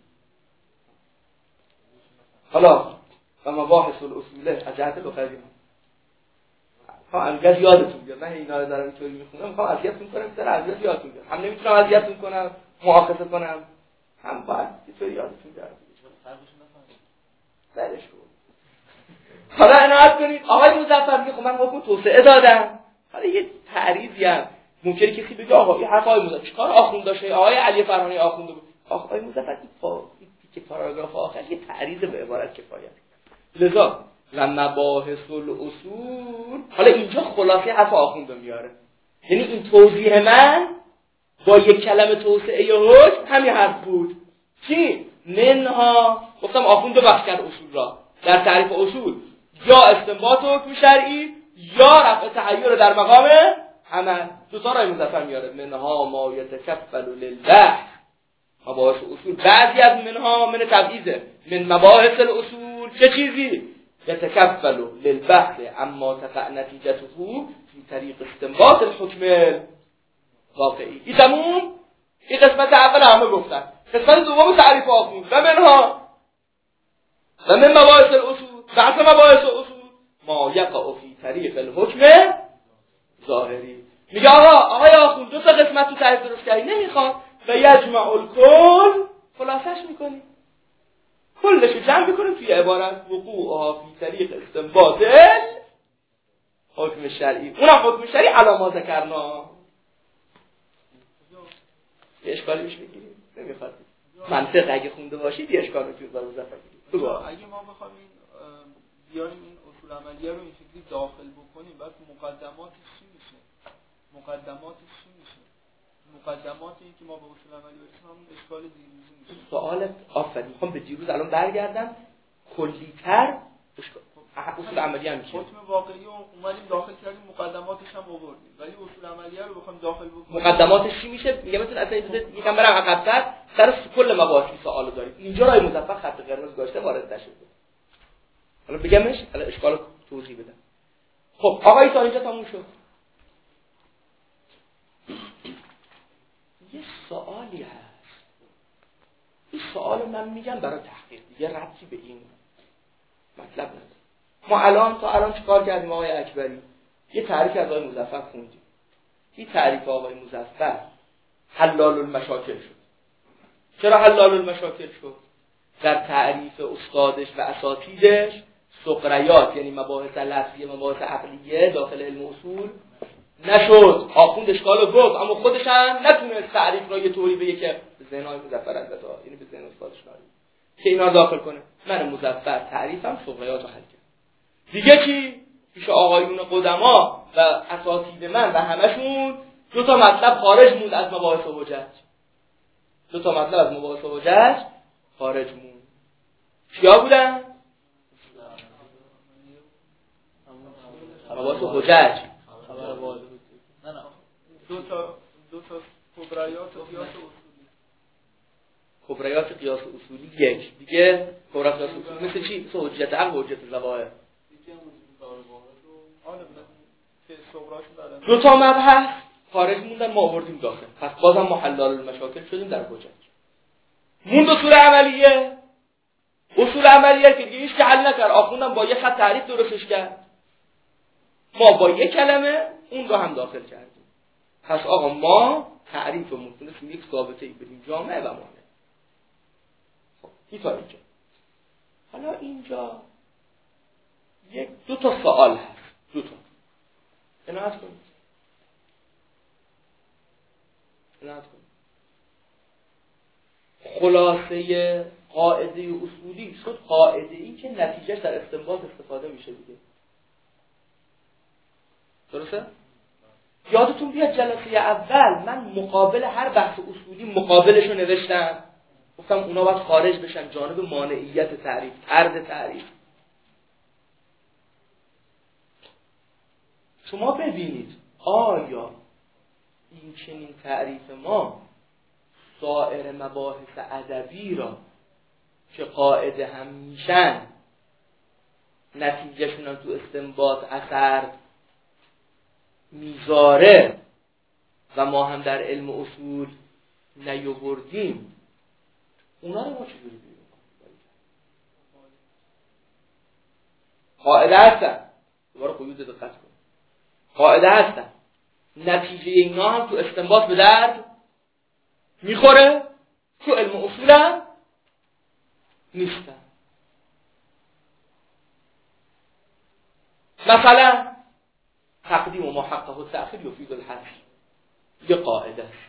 حالا و مباحث الاصوله از جهت لغوی ها انگار یادتون بیاد. من اینا رو دارم اینطوری میخونم میخوام اذیتتون کنم سر اذیت یادتون بیاد. هم نمیتونم اذیتتون کنم مؤاخذه کنم هم باید اینطوری یادتون بیاد. برش کن. حالا عنایت کنید آقای مظفر میگه خب من حکم توسعه دادم. حالا یه تعریضی هم ممکنه کسی بگه آقا این حرف آقای مظفر چیکار آخوند داشته؟ آقای علی فرهانی آخوند بود. آقای مظفر این فا که پاراگراف آخر یه تعریض به عبارت کفایت. لذا و مباحث الاصول حالا اینجا خلاصه حرف آخوند میاره. یعنی این توضیح من با یک کلمه توسعه حکم همین حرف بود. چی؟ منها گفتم آخوند دو بخش کرد اصول را در تعریف اصول، یا استنباط حکم شرعی یا رفع تحیر در مقام عمل. دو تا رای مظفر میاره. منها ما یتکفل للبحث مباحث اصول. بعضی از منها من تبعیضه. من مباحث الاصول چه چیزی؟ یتکفل للبحث اما تقع نتیجته فی طریق استنباط الحکم واقعی. این تموم. این قسمت اول همه گفتن. قسمت دوم تعریف آخوند و منها و من مباحث الاصول. بحث مباحث اصول ما یقع فی طریق الحکم ظاهری. میگه آقا آقای آخوند دو تا قسمت تو تعریف درست کردی نمیخواد و یجمع الکل خلاصش میکنی کلشو جمع میکنیم توی عبارت وقوعها فی طریق استنباط حکم شرعی. اونم حکم شرعی علی ما ذکرنا. یه اشکالی میشه بگیریم نمیخواد منطق اگه خونده باشید یه اشکال میتونید برای مظفر بگیرید. اگه ما بخوایم این بیاریم این اصول عملیه رو این شکلی داخل بکنیم بعد مقدماتش چی میشه؟ مقدماتش چی میشه؟ مقدمات این که ما به اصول عملی برسیم همون اشکال دیروزی میشه. سوالت آفرین. میخوام به دیروز الان برگردم کلی‌تر اصول عملی هم میشه. حکم واقعی رو اومدیم داخل کردیم مقدماتش هم آوردیم ولی اصول عملیه رو بخوایم داخل بکنیم مقدماتش چی میشه؟ میگم مثلا اصلا یکم برم عقب‌تر سر کل مباحث سوالو داریم. اینجا رای مظفر خط قرمز گذاشته وارد نشده. حالا بگمش حالا اشکالو توضیح بدم. خب آقای تا اینجا تموم شد. یه سوالی هست. این سوال من میگم برای تحقیق دیگه ربطی به این مطلب نداره. ما الان تا الان چیکار کردیم آقای اکبری؟ یه تعریف از آقای مظفر خوندیم. این تعریف آقای مظفر حلال المشاکل شد. چرا حلال المشاکل شد؟ در تعریف استادش و اساتیدش سقریات یعنی مباحث لفظیه مباحث عقلیه داخل علم اصول نشد. آخوند اشکالو گفت اما خودش هم نتونست تعریف را یه طوری بگه که به ذهن آقای مظفر البته یعنی به ذهن استادش ناری که اینا داخل کنه. من مظفر تعریفم فقهیات رو حل کرد. دیگه چی؟ پیش آقایون قدما و اساتید من و همشون دو تا مطلب خارج موند از مباحث حجت. دو تا مطلب از مباحث حجت خارج موند. چیا بودن؟ مباحث حجت. نه نه دو تا دو تا کبریات و قیاس اصولی. کبریات قیاس اصولی یک. دیگه کبریات قیاس اصولی مثل چی؟ مثل حجت عقل و حجت ظواهر. دو تا مبحث خارج موندن، ما آوردیم داخل. پس بازم ما حلال المشاکل شدیم در حجت. موند اصول عملیه. اصول عملیه که دیگه هیچ که حل نکرد. آخوندم با یه خط تعریف درستش کرد. ما با یک کلمه اون رو هم داخل کردیم. پس آقا ما تعریفمون تونستیم یک ثابته‌ای بدیم جامع و مانع. خب این تا اینجا. حالا اینجا یک دو تا سوال هست. دو تا. عنایت کنید. عنایت کنید. خلاصه قاعده اصولی شد قاعده‌ای که نتیجهش در استنباط استفاده میشه دیگه. درسته؟ یادتون بیاد جلسه اول من مقابل هر بحث اصولی مقابلش رو نوشتم. گفتم اونا باید خارج بشن جانب مانعیت تعریف، طرد تعریف. شما ببینید آیا این چنین تعریف ما سایر مباحث ادبی را که قاعده هم میشن نتیجهشون تو استنباط اثر میذاره و ما هم در علم اصول نیاوردیم، اونا رو ما چجوری بیرون کنیم؟ قاعده هستن. دوباره قیود دقت کنید. قاعده هستن. نتیجه اینا هم تو استنباط به درد میخوره، تو علم اصول هم نیستن. مثلا تقدیم و محقق و تأخیر یفید الحذف یه قاعده است.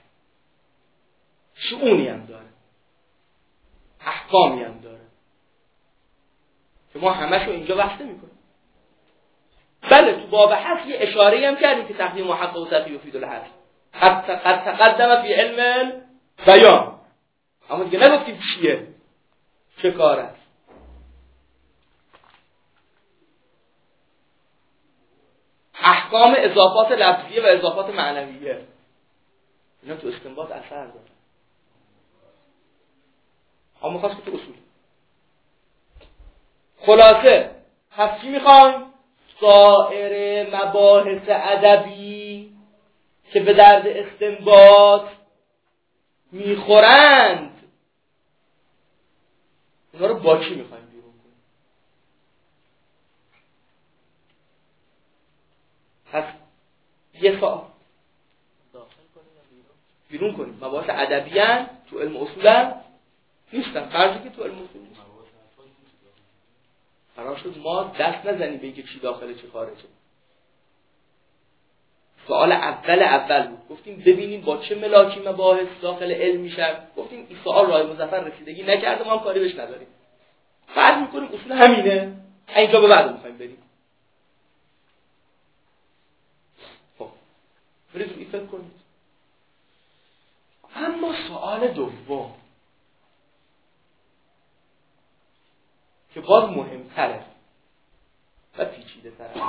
شؤونی هم داره، احکامی هم داره که ما همشو اینجا بحث نمی‌کنیم. بله تو باب حذف یه اشاره‌ای هم کردیم که تقدیم و محقق و تأخیر یفید الحذف قد تقدم فی علم بیان، اما دیگه نگفتیم چیه، چه کار است. احکام اضافات لفظیه و اضافات معنویه اینا تو استنباط اثر داره. اما خواست که تو اصول خلاصه پس چی میخوایم؟ سایر مباحث ادبی که به درد استنباط میخورند اونا رو با چی میخوایم بیرون کنیم؟ پس یه سال بیرون کنیم. مباحث ادبی ان تو علم اصول نیستن. فرضی که تو علم اصول نیست قرار شد ما دست نزنیم به اینکه چی داخله چی خارجه. سوال اول اول بود گفتیم ببینیم با چه ملاکی مباحث داخل علم میشن. گفتیم این سوال راه مظفر رسیدگی نکرده، ما هم کاری بهش نداریم. فرض میکنیم اصول همینه، اینجا به بعد میخوایم بریم. خب برید روی فکر کنید. اما سوال دوم که باز مهمتره و پیچیده تره.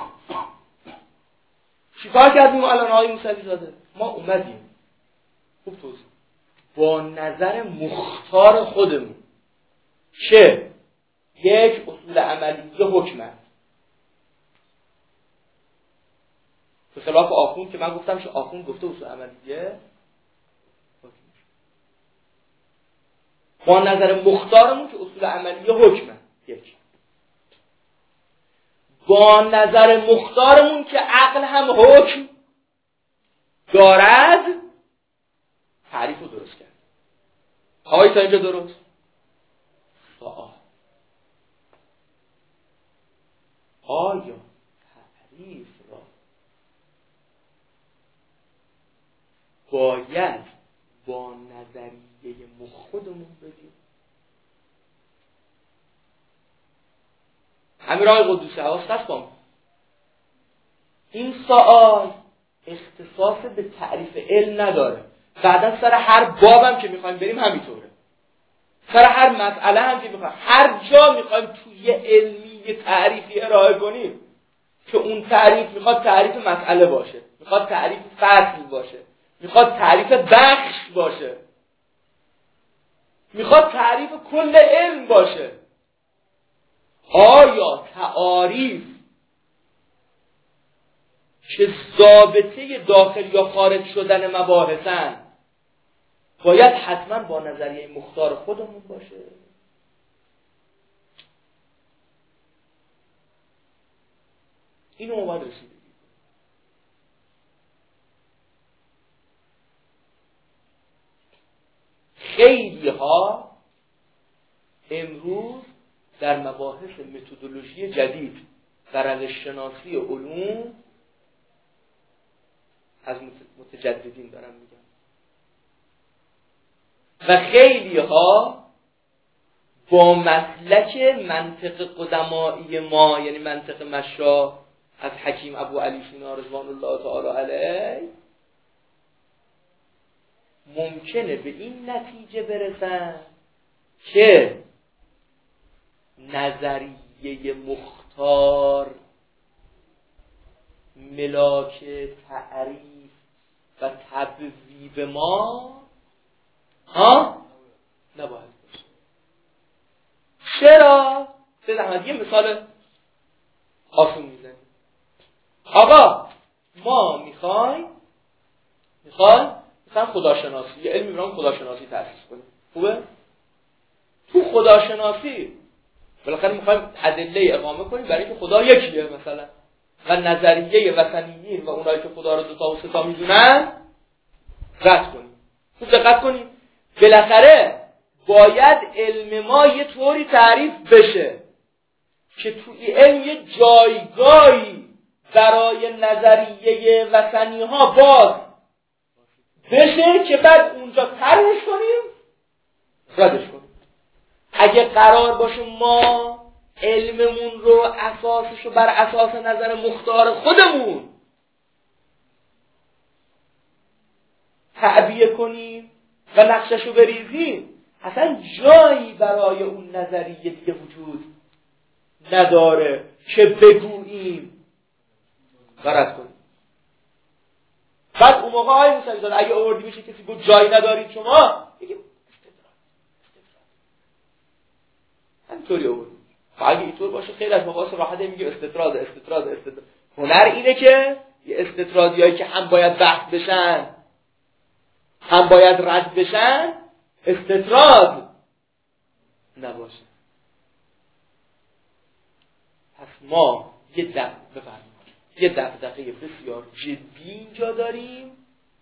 چیکار کردیم الان آقای موسوی زاده؟ ما اومدیم خوب توضیح با نظر مختار خودمون که یک اصول عملی یه حکم است، به خلاف آخوند که من گفتم که آخوند گفته اصول عملیه، با نظر مختارمون که اصول عملیه حکم است. یک با نظر مختارمون که عقل هم حکم دارد تعریف رو درست کرد. آقای تا اینجا درست؟ سوال آیا تعریف را باید با نظریه خودمون بدیم امیر آقای قدوسی حواست هست با این سوال اختصاص به تعریف علم نداره. بعدا سر هر بابم که میخوایم بریم همینطوره. سر هر مسئله هم که میخوایم، هر جا میخوایم توی علمی یه تعریفی ارائه کنیم که اون تعریف میخواد تعریف مسئله باشه، میخواد تعریف فصل باشه، میخواد تعریف بخش باشه، میخواد تعریف کل علم باشه. آیا تعاریف که ضابطه داخل یا خارج شدن مباحثن باید حتما با نظریه مختار خودمون باشه؟ اینو اومد رسیده. خیلی ها امروز در مباحث متدولوژی جدید در روش‌شناسی علوم از متجددین دارم میگم و خیلی ها با مسلک منطق قدمایی ما، یعنی منطق مشا از حکیم ابو علی سینا رضوان الله تعالی علیه، ممکنه به این نتیجه برسن که نظریه مختار ملاک تعریف و تبویب ما ها نباید باشه. چرا؟ به یه مثال آسون میزنیم. آقا ما میخوایم میخوایم مثلا خداشناسی، یه علمی برام خداشناسی تأسیس کنیم. خوبه؟ تو خداشناسی بالاخره میخوایم ادله اقامه کنیم برای اینکه خدا یکیه مثلا، و نظریه وثنیین و اونایی که خدا رو دو تا و سه تا میدونن رد کنیم. خوب دقت کنیم. بالاخره باید علم ما یه طوری تعریف بشه که توی علم یه جایگاهی برای نظریه وثنی ها باز بشه که بعد اونجا طرحش کنیم ردش کنیم. اگه قرار باشه ما علممون رو اساسش رو بر اساس نظر مختار خودمون تعبیه کنیم و نقشش رو بریزیم، اصلا جایی برای اون نظریه دیگه وجود نداره که بگوییم و رد کنیم. بعد اون موقع های موسوی زاده اگه آوردی میشه کسی گفت جایی ندارید شما بگیم استدراج استدراج همینطوری آوردی. اگه اینطور باشه خیلی از مقاس راحته میگه استطراد استطراد استطراد. هنر اینه که یه استطرادی هایی که هم باید بحث بشن هم باید رد بشن استطراد نباشه. پس ما یه دق بفرمایید یه دغدغه بسیار جدی اینجا داریم.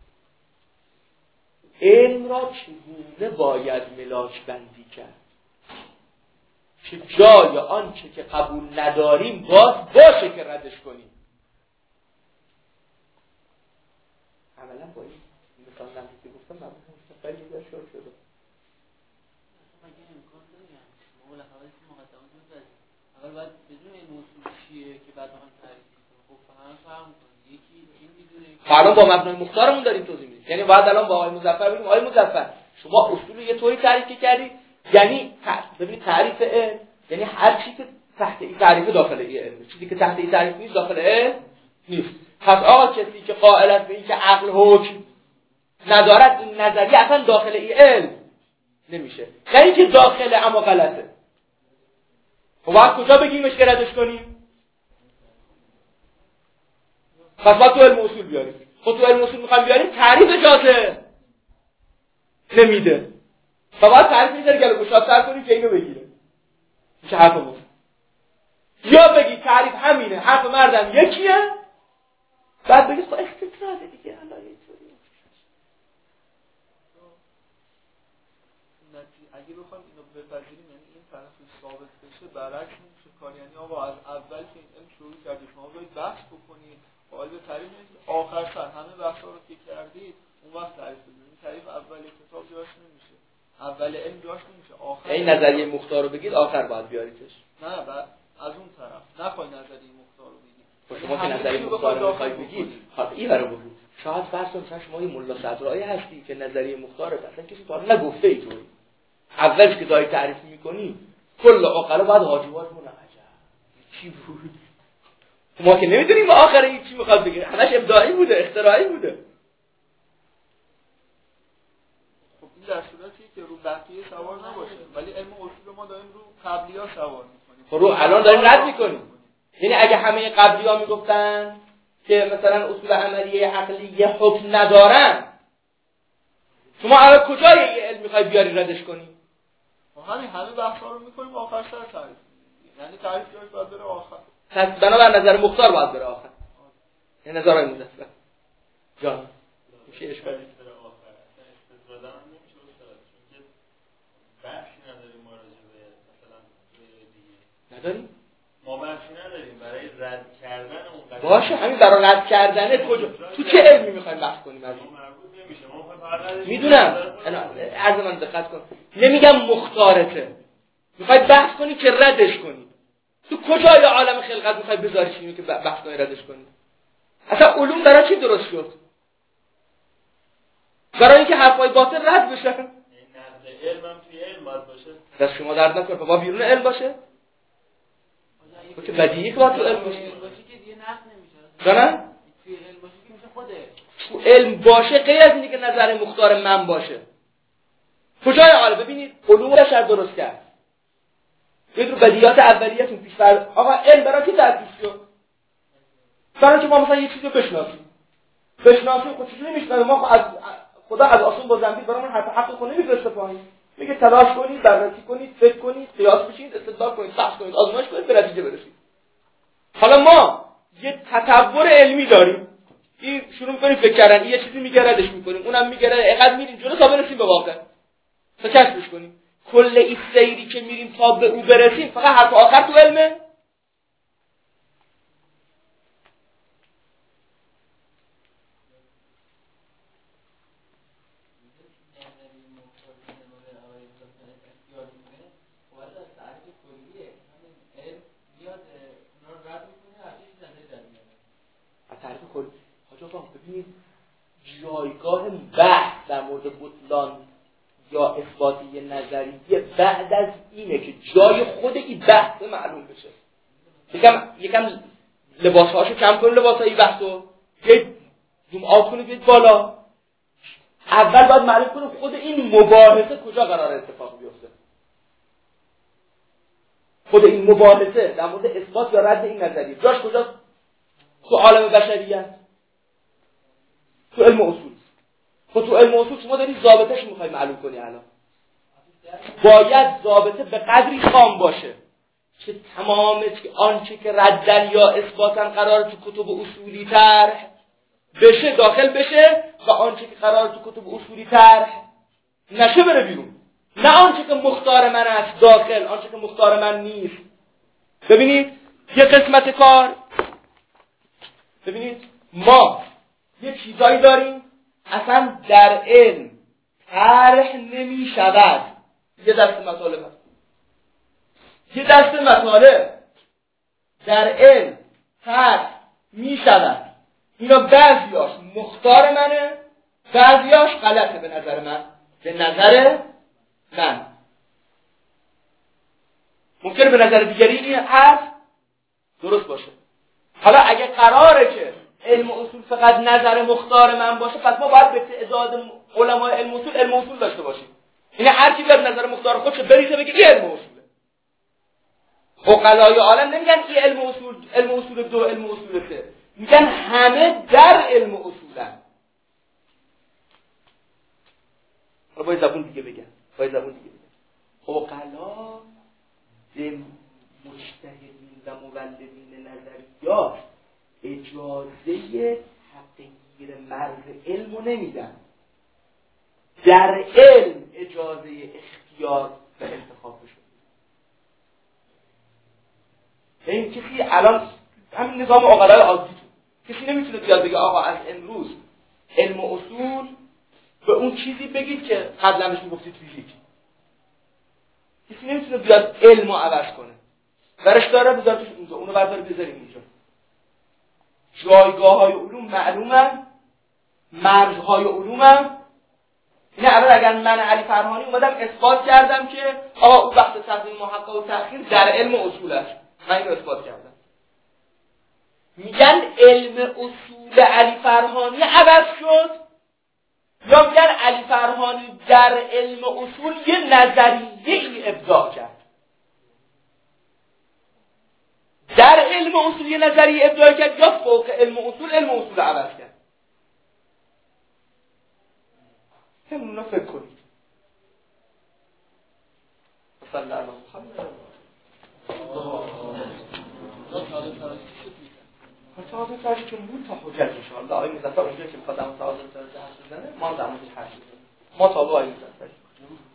علم را چگونه باید ملاک بندی کرد که جای آنچه که قبول نداریم باز باشه که ردش کنیم. عملا با این مثال نمی که گفتم نبود مستقلی یه شروع شده. مگه امکان داره یعنی ما بالاخره مقدمات می‌ذاریم اول باید بدون این موضوع چیه که بعد هم تعریف کنیم. خب فهم فهم کنیم یکی این میدونه فردا با مبنای مختارمون داریم توضیح میدیم. یعنی بعد الان با آقای مظفر بگیم آقای مظفر شما اصول یه طوری تعریف کردی، یعنی ببینید تعریف علم یعنی هر چیزی که تحت این تعریف داخل این علم، چیزی که تحت این تعریف نیست داخل علم نیست. پس آقا کسی که قائل است به این که عقل حکم ندارد این نظریه اصلا داخل این علم نمیشه. نه اینکه داخل اما غلطه. خب باید کجا بگیمش که ردش کنیم؟ پس باید تو علم اصول بیاریم. خب تو علم اصول میخوایم بیاریم تعریف اجازه نمیده. و باید تعریف میذاری گلو گشادتر کنیم که اینو بگیره. میشه حرف مفت. یا بگی تعریف همینه حرف مردم یکیه بعد بگی خب استطراده دیگه الان اینطوری. اگه بخوام اینو بپذیریم یعنی این طرف ثابت بشه برعکس میشه کار. یعنی آقا از اول که این علم شروع کردید شما باید بحث بکنید قائل به تعریف نیست آخر سر همه بحثا رو که کردید اون وقت تعریف بدید. تعریف اول کتاب جاش نمیشه، اول علم جاش نمیشه، آخر این نظریه مختار رو بگید آخر باید بیاریدش. نه بعد از اون طرف نخوای نظریه مختار رو بگی. شما که نظریه مختار رو میخوای بگی، خب این برای بگو. شاید فرض کن مثلا شما یه ملا صدرایی هستی که نظریه مختار رو اصلا کسی تا نگفته ای توی. اولش که داری تعریف میکنی کل آخره بعد حاجیات مون عجب چی بود؟ ما که نمیدونیم آخره این چی میخواد بگه. همش ابداعی بوده، اختراعی بوده. خب این در صورتی که رو بقیه سوار نباشه، ولی علم اصول ما داریم رو قبلی‌ها سوار میکنیم. خب رو الان داریم رد میکنیم. یعنی اگه همه قبلی‌ها میگفتن که مثلا اصول عملیه عقلی یه حکم ندارن، شما الان کجای یه علم میخوای بیاری ردش کنی؟ همین همه بحثا رو میکنیم آخر سر تعریف. یعنی تعریف جایی باید بره آخر. پس بنابر نظر مختار باید بره آخر. این نظر آقای مظفر جان میشه اشکال بره آخر. استفاده هم نمیشه استاد، چون که بحثی نداریم ما راجع به مثلا دیگه. نداریم؟ ما بحثی نداریم برای رد کردن اون قضیه. باشه همین برای رد کردنه کجا تو چه علمی میخوایم بحث کنیم از این؟ نمیشه ما فقط میدونم عرض من دقت کن، نمیگم مختارته، میخوای بحث کنی که ردش کنی. تو کجای عالم خلقت میخوای بذاریش اینو که بحث کنی ردش کنی؟ اصلا علوم برای چی درست شد؟ برای اینکه حرفای باطل رد بشه. نقد علم هم توی علم باید باشه. دست شما درد نکنه، با بیرون علم باشه. تو که بدیهی که باید تو علم باشه. باشه که دیگه نقد نمیشه. جانم؟ توی علم باشه که میشه خوده. تو علم باشه غیر از اینه که نظر مختار من باشه. کجای عالم ببینید علوم بشر درست کرد. یه رو بدیهیات اولیه‌تون پیش فرض. آقا علم برای کی تأسیس شد؟ برای اینکه ما مثلا یه چیزی رو بشناسیم. بشناسیم خود چیزی نمی‌شناسیم. ما از خدا از آسمون با زنبیل برامون حرف حق خود نمی‌فرسته پایین. میگه تلاش کنید، بررسی کنید، فکر کنید، قیاس بشینید، استدلال کنید، بحث کنید، آزمایش کنید، به نتیجه برسید. حالا ما یه تطور علمی داریم. این شروع می‌کنیم فکر کردن، این یه چیزی میگه ردش می‌کنیم، اونم میگه اینقدر میریم جلو تا برسیم به واقع. تا کشفش کنیم. کل این سیری که میریم تا به او برسیم فقط حرف آخر تو علمه. تعریف کلی حاج آقا ببینید جایگاه بحث در مورد بطلان یا اثبات یه نظریه بعد از اینه که جای خود این بحث معلوم بشه. یکم یکم لباسهاشو کم کن، لباسای بحثو بیاید زوم آوت کنید بیاید بالا. اول باید معلوم کنیم خود این مباحثه کجا قرار اتفاق بیفته. خود این مباحثه در مورد اثبات یا رد این نظریه جاش کجاست؟ تو عالم بشریت، تو علم اصول. خب تو علم اصول شما داری ضابطه‌اش میخوای معلوم کنی. الان باید ضابطه به قدری خام باشه که تمام آنچه که ردن یا اثباتن قرار تو کتب اصولی طرح بشه داخل بشه و آنچه که قرار تو کتب اصولی طرح نشه بره بیرون. نه آنچه که مختار من است داخل، آنچه که مختار من نیست. ببینید یه قسمت کار، ببینید ما یه چیزایی داریم اصلا در علم طرح نمی شود. یه دسته مطالب هست، یه دسته مطالب در علم طرح می شود. اینا بعضیاش مختار منه، بعضیاش غلطه به نظر من. به نظر من ممکنه به نظر دیگری این حرف درست باشه. حالا اگه قراره که علم اصول فقط نظر مختار من باشه، پس ما باید به تعداد علمای علم اصول علم اصول داشته باشیم. یعنی هر کی بیاد نظر مختار خودش بریزه بگه این علم اصوله. عقلای عالم نمیگن این علم اصول علم اصول دو علم اصول سه، میگن همه در علم اصولن. حالا باید زبون دیگه بگن، باید زبون دیگه بگن. عقلا به مجتهدین و مولدین نظریات اجازه تغییر مرز علم رو نمیدن. در علم اجازه اختیار و انتخاب بشه. این کسی الان همین نظام عقلای عادی کسی نمیتونه بیاد بگه آقا از امروز علم و اصول به اون چیزی بگید که قبلا بهش میگفتید فیزیک. کسی نمیتونه بیاد علم رو عوض کنه. ورش داره بذارتش اینجا، اونو بردار بذاریم اینجا. جایگاه های علوم معلومن، مرزهای علومن. اینه الان اگر من علی فرهانی اومدم اثبات کردم که آقا اون وقت تقدیم محقق و تأخیر در علم اصول است، من اینو اثبات کردم، میگن علم اصول علی فرهانی عوض شد، یا میگن علی فرهانی در علم اصول یه نظریه ابداع کرد. در علم اصول یه نظریه ابداع کرد یا فوق علم اصول علم اصول عوض کرد. همونا فکر کنید. صلی الله علیه و محمد. تعادل ترجیح که بود تا حجت انشاءالله. آقای مظفر اونجا که میخواد در تعادل ترجیح حرف بزنه ما در موردش حرف بزنیم. ما تابع آقای مظفر